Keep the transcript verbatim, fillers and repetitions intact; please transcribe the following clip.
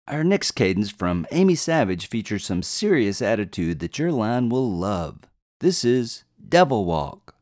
Our next cadence from Amy Savage features some serious attitude that your line will love. This is Devil Walk.